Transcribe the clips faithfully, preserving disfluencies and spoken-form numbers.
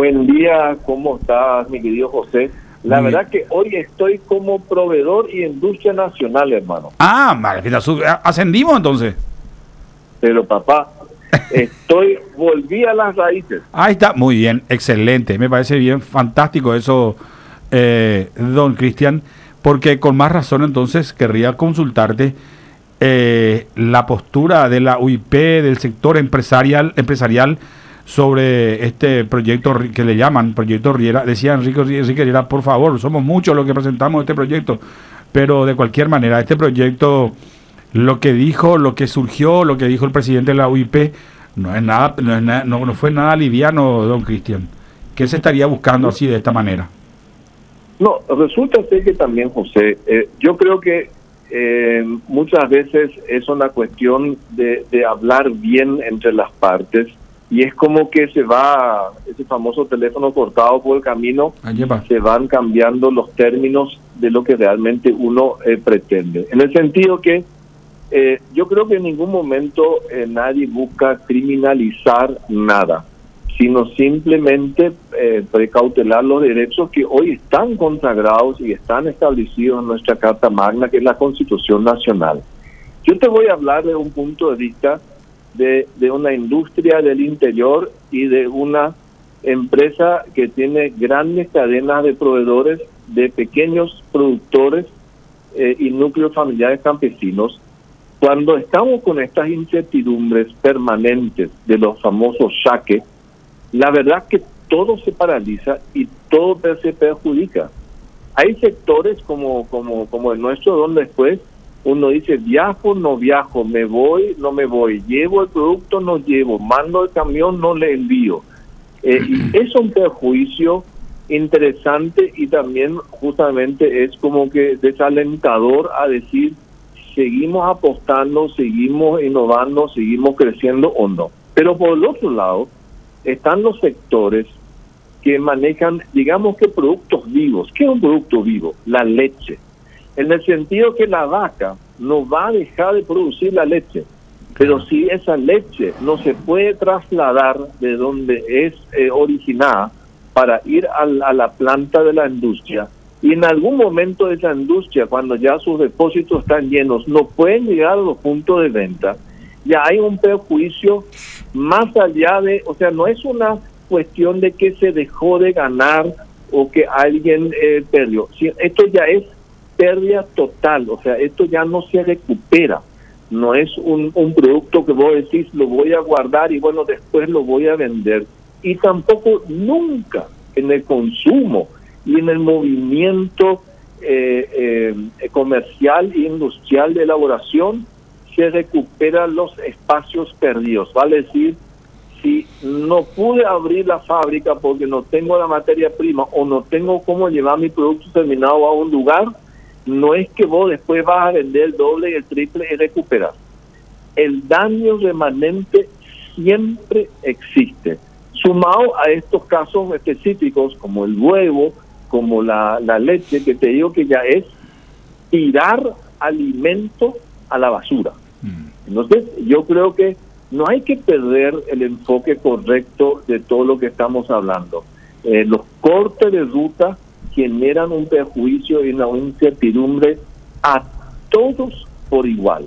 Buen día, ¿cómo estás, mi querido José? La Muy verdad bien. que hoy estoy como proveedor y industria nacional, hermano. Ah, Marquita, su- ascendimos entonces. Pero papá, estoy, volví a las raíces. Ahí está, muy bien, excelente. Me parece bien, fantástico eso, eh, don Cristian, porque con más razón entonces querría consultarte eh, la postura de la U I P, del sector empresarial, empresarial sobre este proyecto ri- que le llaman Proyecto Riera. Decía Enrique, Ri- Enrique Riera, por favor, somos muchos los que presentamos este proyecto, pero de cualquier manera, este proyecto, lo que dijo, lo que surgió, lo que dijo el presidente de la U I P, no es nada, no, es na- no, no fue nada liviano, don Cristian. ¿Qué se estaría buscando así de esta manera? No, resulta ser que también, José, eh, yo creo que eh, muchas veces es una cuestión de, de hablar bien entre las partes y es como que se va, ese famoso teléfono cortado por el camino, Allí va. se van cambiando los términos de lo que realmente uno eh, pretende. En el sentido que eh, yo creo que en ningún momento eh, nadie busca criminalizar nada, sino simplemente eh, precautelar los derechos que hoy están consagrados y están establecidos en nuestra Carta Magna, que es la Constitución Nacional. Yo te voy a hablar de un punto de vista de, de una industria del interior y de una empresa que tiene grandes cadenas de proveedores, de pequeños productores eh, y núcleos familiares campesinos. Cuando estamos con estas incertidumbres permanentes de los famosos saques, la verdad que todo se paraliza y todo se perjudica. Hay sectores como, como, como el nuestro donde después uno dice viajo, no viajo, me voy, no me voy, llevo el producto, no llevo, mando el camión, no le envío. Eh, y es un perjuicio interesante y también justamente es como que desalentador a decir seguimos apostando, seguimos innovando, seguimos creciendo o no. Pero por el otro lado están los sectores que manejan, digamos que productos vivos. ¿Qué es un producto vivo? La leche. En el sentido que la vaca no va a dejar de producir la leche, pero si esa leche no se puede trasladar de donde es eh, originada para ir a la, a la planta de la industria, y en algún momento de esa industria, cuando ya sus depósitos están llenos, no pueden llegar a los puntos de venta, ya hay un perjuicio más allá de, o sea, no es una cuestión de que se dejó de ganar o que alguien eh, perdió. Si, esto ya es pérdida total, o sea, esto ya no se recupera. No es un, un producto que vos decís, lo voy a guardar y bueno, después lo voy a vender. Y tampoco nunca en el consumo y en el movimiento eh, eh, comercial e industrial de elaboración se recuperan los espacios perdidos. Vale decir, si no pude abrir la fábrica porque no tengo la materia prima o no tengo cómo llevar mi producto terminado a un lugar, no es que vos después vas a vender el doble y el triple y recuperar. El daño remanente siempre existe. Sumado a estos casos específicos como el huevo, como la, la leche, que te digo que ya es tirar alimento a la basura. Entonces, yo creo que no hay que perder el enfoque correcto de todo lo que estamos hablando. Eh, los cortes de ruta generan un perjuicio y una incertidumbre a todos por igual.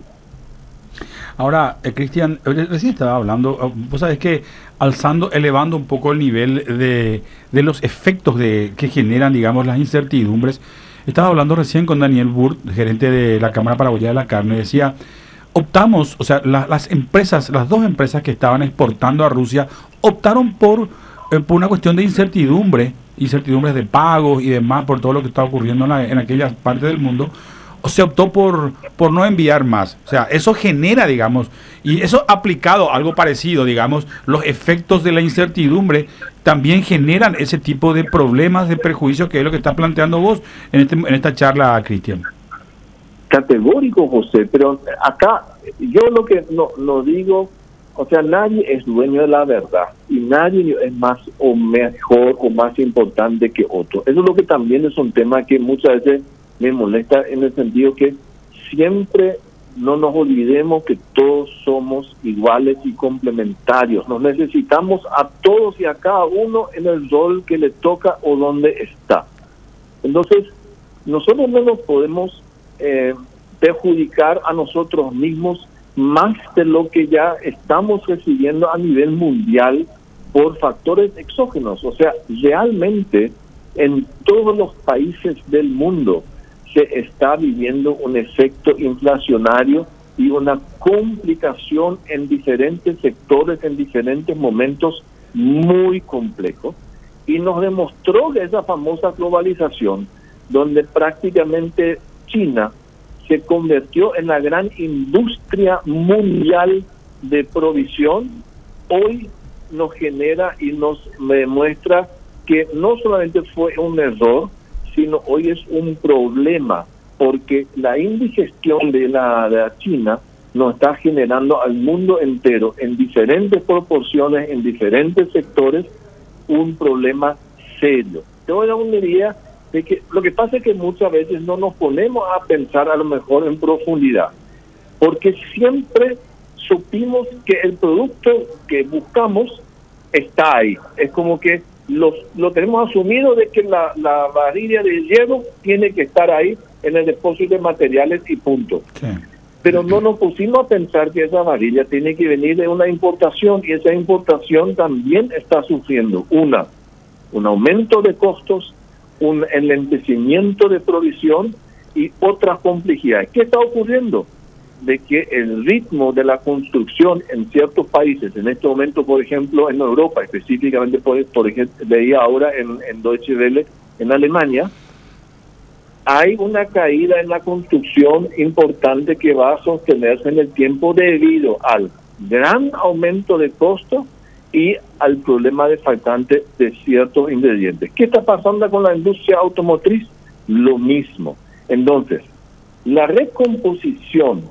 Ahora, eh, Cristian, eh, recién estaba hablando, eh, vos sabés que alzando, elevando un poco el nivel de, de los efectos de que generan, digamos, las incertidumbres. Estaba hablando recién con Daniel Burt, gerente de la Cámara Paraguaya de la Carne, decía, optamos, o sea, la, las empresas, las dos empresas que estaban exportando a Rusia, optaron por, eh, por una cuestión de incertidumbre, incertidumbres de pagos y demás, por todo lo que está ocurriendo en, la, en aquellas partes del mundo. O se optó por, por no enviar más. O sea, eso genera, digamos, y eso aplicado a algo parecido, digamos, los efectos de la incertidumbre también generan ese tipo de problemas, de prejuicios, que es lo que está planteando vos en, este, en esta charla, Cristian. Categórico, José, pero acá yo lo que no, no digo, o sea, nadie es dueño de la verdad y nadie es más o mejor o más importante que otro. Eso es lo que también es un tema que muchas veces me molesta, en el sentido que siempre no nos olvidemos que todos somos iguales y complementarios. Nos necesitamos a todos y a cada uno en el rol que le toca o donde está. Entonces, nosotros no nos podemos eh, perjudicar a nosotros mismos más de lo que ya estamos recibiendo a nivel mundial por factores exógenos. O sea, realmente en todos los países del mundo se está viviendo un efecto inflacionario y una complicación en diferentes sectores, en diferentes momentos muy complejos. Y nos demostró que esa famosa globalización, donde prácticamente China se convirtió en la gran industria mundial de provisión, hoy nos genera y nos demuestra que no solamente fue un error, sino hoy es un problema, porque la indigestión de la, de la China nos está generando al mundo entero, en diferentes proporciones, en diferentes sectores, un problema serio. Te voy a dar una idea de que lo que pasa es que muchas veces no nos ponemos a pensar a lo mejor en profundidad, porque siempre supimos que el producto que buscamos está ahí. Es como que Los, lo tenemos asumido de que la, la varilla de hierro tiene que estar ahí en el depósito de materiales y punto. Sí. Pero no nos pusimos a pensar que esa varilla tiene que venir de una importación, y esa importación también está sufriendo una un aumento de costos, un enlentecimiento de provisión y otras complejidades. ¿Qué está ocurriendo? De que el ritmo de la construcción en ciertos países, en este momento, por ejemplo, en Europa, específicamente, por, por ejemplo, veía ahora en, en Deutsche Welle, en Alemania, hay una caída en la construcción importante que va a sostenerse en el tiempo debido al gran aumento de costos y al problema de faltante de ciertos ingredientes. ¿Qué está pasando con la industria automotriz? Lo mismo. Entonces, la recomposición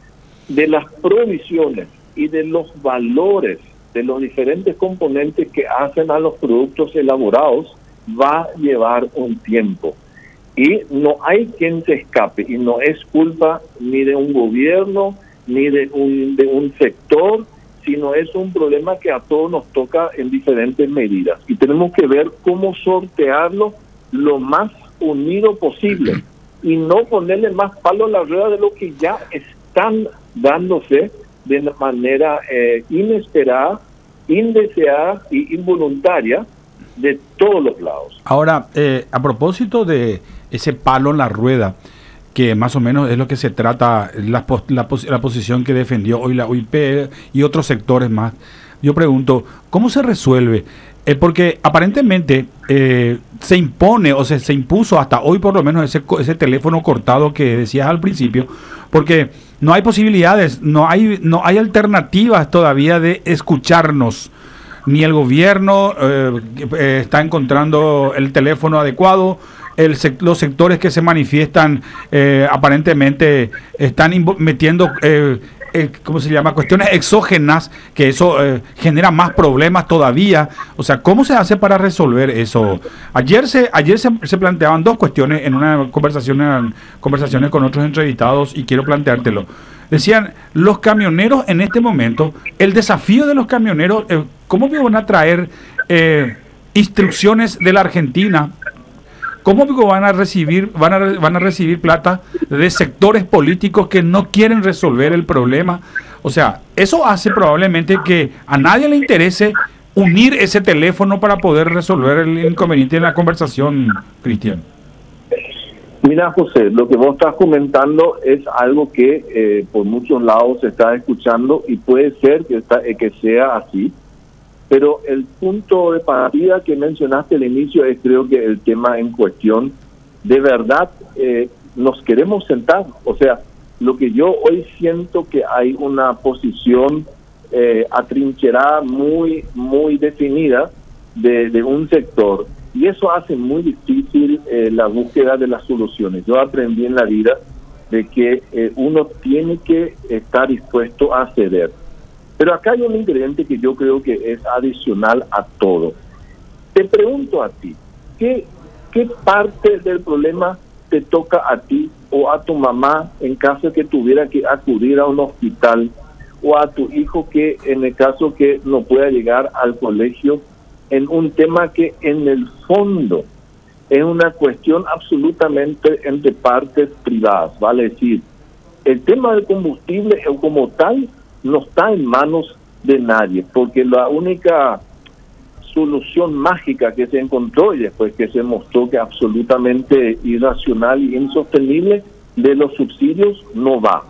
de las provisiones y de los valores de los diferentes componentes que hacen a los productos elaborados va a llevar un tiempo. Y no hay quien se escape, y no es culpa ni de un gobierno, ni de un, de un sector, sino es un problema que a todos nos toca en diferentes medidas. Y tenemos que ver cómo sortearlo lo más unido posible, y no ponerle más palo a la rueda de lo que ya están dándose de manera eh, inesperada, indeseada y involuntaria de todos los lados. Ahora, eh, a propósito de ese palo en la rueda, que más o menos es lo que se trata, la, la, la posición que defendió hoy la U I P y otros sectores más, yo pregunto, ¿cómo se resuelve? Eh, porque aparentemente eh, se impone, o se, se impuso hasta hoy por lo menos ese, ese teléfono cortado que decías al principio, porque no hay posibilidades, no hay, no hay alternativas todavía de escucharnos. Ni el gobierno eh, eh, está encontrando el teléfono adecuado, el sec los sectores que se manifiestan eh, aparentemente están metiendo, eh, eh, ¿cómo se llama?, cuestiones exógenas, que eso eh, genera más problemas todavía. O sea, ¿cómo se hace para resolver eso? Ayer se ayer se, se planteaban dos cuestiones en una conversación, en conversaciones con otros entrevistados, y quiero planteártelo. Decían, los camioneros en este momento, el desafío de los camioneros, eh, ¿cómo van a traer eh, instrucciones de la Argentina? ¿Cómo van a recibir van a, van a recibir plata de sectores políticos que no quieren resolver el problema? O sea, eso hace probablemente que a nadie le interese unir ese teléfono para poder resolver el inconveniente en la conversación, Cristian. Mira, José, lo que vos estás comentando es algo que eh, por muchos lados se está escuchando, y puede ser que, está, eh, que sea así, pero el punto de partida que mencionaste al inicio es, creo que el tema en cuestión. De verdad, eh, nos queremos sentar. O sea, lo que yo hoy siento que hay una posición eh, atrincherada muy, muy definida de, de un sector, y eso hace muy difícil eh, la búsqueda de las soluciones. Yo aprendí en la vida de que eh, uno tiene que estar dispuesto a ceder. Pero acá hay un ingrediente que yo creo que es adicional a todo. Te pregunto a ti, ¿qué, qué parte del problema te toca a ti o a tu mamá en caso de que tuviera que acudir a un hospital, o a tu hijo que en el caso que no pueda llegar al colegio, en un tema que en el fondo es una cuestión absolutamente entre partes privadas, vale decir, el tema del combustible como tal no está en manos de nadie, porque la única solución mágica que se encontró y después que se mostró que absolutamente irracional y insostenible de los subsidios no va.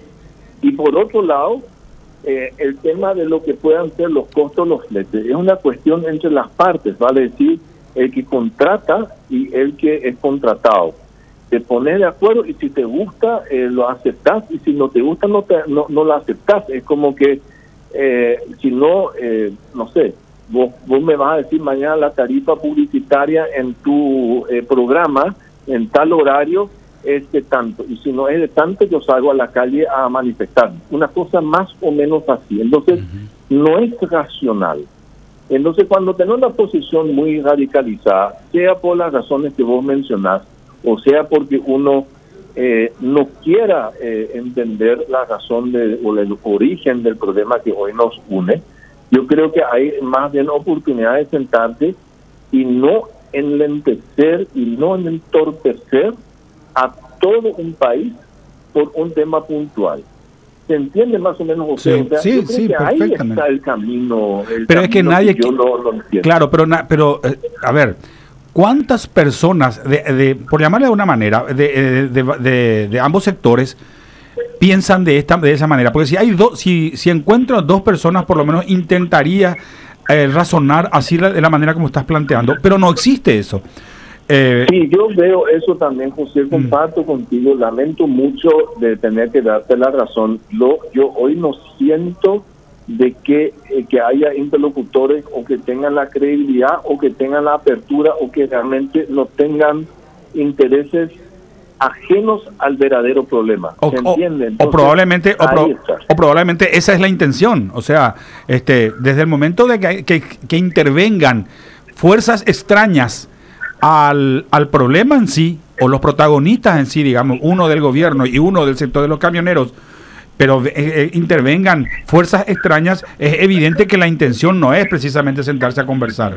Y por otro lado, eh, el tema de lo que puedan ser los costos de los fletes es una cuestión entre las partes, vale decir, el que contrata y el que es contratado. Te pones de acuerdo y si te gusta, eh, lo aceptas, y si no te gusta, no, te, no, no lo aceptas. Es como que, eh, si no, eh, no sé, vos, vos me vas a decir mañana la tarifa publicitaria en tu eh, programa, en tal horario, es de tanto, y si no es de tanto, yo salgo a la calle a manifestar. Una cosa más o menos así. Entonces, uh-huh. no es racional. Entonces, cuando tenés una posición muy radicalizada, sea por las razones que vos mencionás, o sea porque uno eh, no quiera eh, entender la razón de, o el origen del problema que hoy nos une, yo creo que hay más bien oportunidad de sentarte y no enlentecer y no entorpecer a todo un país por un tema puntual. ¿Se entiende más o menos usted? Sí, o sea, sí, yo creo sí, que perfectamente. Ahí está el camino. El pero camino es que nadie... que yo lo, lo entiendo. Claro, pero, na, pero eh, a ver, ¿cuántas personas, de, de, por llamarle de una manera, de, de, de, de ambos sectores, piensan de esta de esa manera? Porque si hay dos, si, si encuentro dos personas, por lo menos intentaría eh, razonar así la, de la manera como estás planteando, pero no existe eso. Eh, sí, yo veo eso también, José, comparto mm. contigo, lamento mucho de tener que darte la razón. Lo, yo hoy no siento de que, eh, que haya interlocutores o que tengan la credibilidad o que tengan la apertura o que realmente no tengan intereses ajenos al verdadero problema. O, ¿Se entiende? Entonces, o probablemente o, pro, o probablemente esa es la intención. O sea, este desde el momento de que, que, que intervengan fuerzas extrañas al, al problema en sí, o los protagonistas en sí, digamos, uno del gobierno y uno del sector de los camioneros, pero eh, eh, intervengan fuerzas extrañas, es evidente que la intención no es precisamente sentarse a conversar.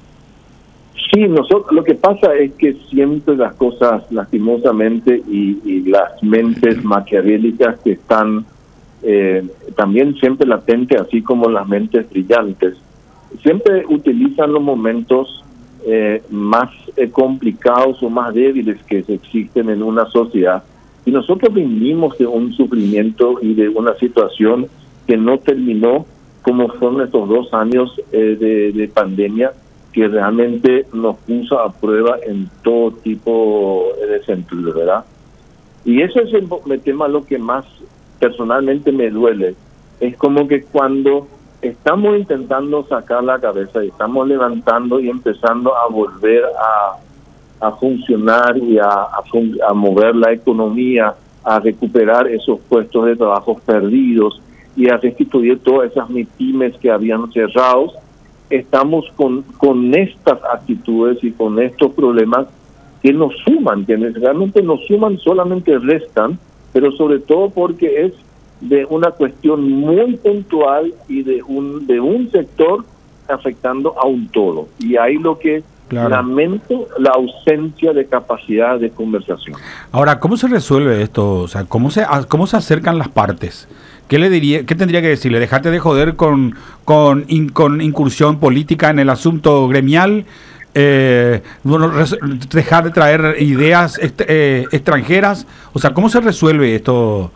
Sí, nosotros, lo que pasa es que siempre las cosas, lastimosamente, y, y las mentes maquiavélicas que están eh, también siempre latentes, así como las mentes brillantes, siempre utilizan los momentos eh, más eh, complicados o más débiles que existen en una sociedad. Y nosotros venimos de un sufrimiento y de una situación que no terminó, como fueron estos dos años eh, de, de pandemia, que realmente nos puso a prueba en todo tipo de sentido, ¿verdad? Y eso es el, el tema lo que más personalmente me duele. Es como que cuando estamos intentando sacar la cabeza y estamos levantando y empezando a volver a, a funcionar y a, a, fun a mover la economía, a recuperar esos puestos de trabajo perdidos y a restituir todas esas pymes que habían cerrado, estamos con, con estas actitudes y con estos problemas que nos suman, que realmente nos suman, solamente restan, pero sobre todo porque es de una cuestión muy puntual y de un de un sector afectando a un todo. Y ahí lo que claro. lamento, la ausencia de capacidad de conversación. Ahora, ¿cómo se resuelve esto? O sea, ¿cómo se, cómo se acercan las partes? ¿Qué le diría, qué tendría que decirle? ¿Dejate de joder con, con, in, con incursión política en el asunto gremial? Eh, bueno, res, ¿Dejar de traer ideas est eh, extranjeras? O sea, ¿cómo se resuelve esto?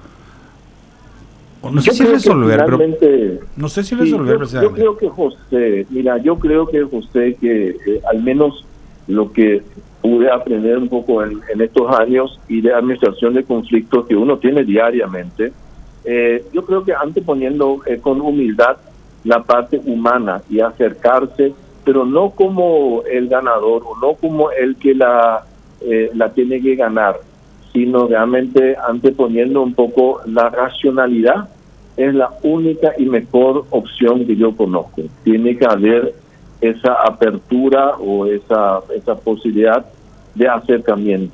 No sé yo si resolver, pero no sé si resolver. Sí, yo, yo creo que José, mira, yo creo que José, que eh, al menos lo que pude aprender un poco en, en estos años y de administración de conflictos que uno tiene diariamente, eh, yo creo que anteponiendo eh, con humildad la parte humana y acercarse, pero no como el ganador o no como el que la, eh, la tiene que ganar, sino realmente anteponiendo un poco la racionalidad, es la única y mejor opción que yo conozco. Tiene que haber esa apertura o esa, esa posibilidad de acercamiento.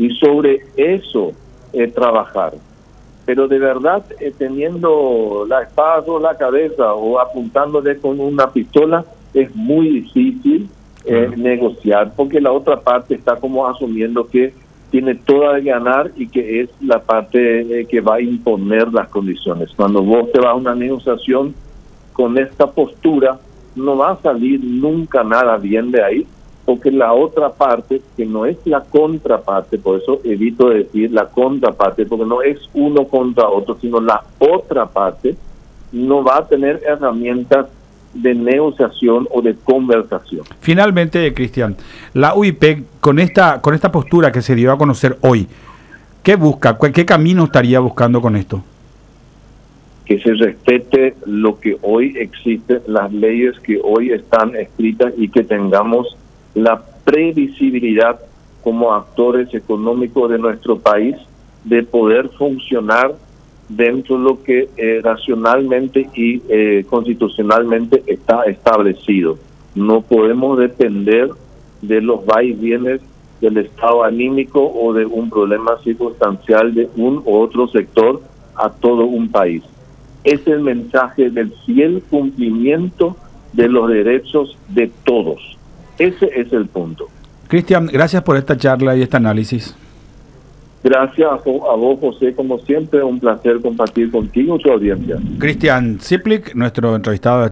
y sobre eso eh, trabajar. Pero de verdad, eh, teniendo la espada sobre la cabeza o apuntándole con una pistola, es muy difícil eh, uh-huh. negociar, porque la otra parte está como asumiendo que tiene toda de ganar y que es la parte eh, que va a imponer las condiciones. Cuando vos te vas a una negociación con esta postura, no va a salir nunca nada bien de ahí, porque la otra parte, que no es la contraparte, por eso evito decir la contraparte, porque no es uno contra otro, sino la otra parte, no va a tener herramientas de negociación o de conversación. Finalmente, Cristian, la U I P E, con esta, con esta postura que se dio a conocer hoy, ¿qué busca? ¿Qué camino estaría buscando con esto? Que se respete lo que hoy existe, las leyes que hoy están escritas y que tengamos la previsibilidad como actores económicos de nuestro país de poder funcionar dentro de lo que eh, racionalmente y eh, constitucionalmente está establecido. No podemos depender de los vaivienes del estado anímico o de un problema circunstancial de un u otro sector a todo un país. Es el mensaje del fiel cumplimiento de los derechos de todos. Ese es el punto. Cristian, gracias por esta charla y este análisis. Gracias a vos, José, como siempre, un placer compartir contigo y tu audiencia. Cristian Ciplik, nuestro entrevistado de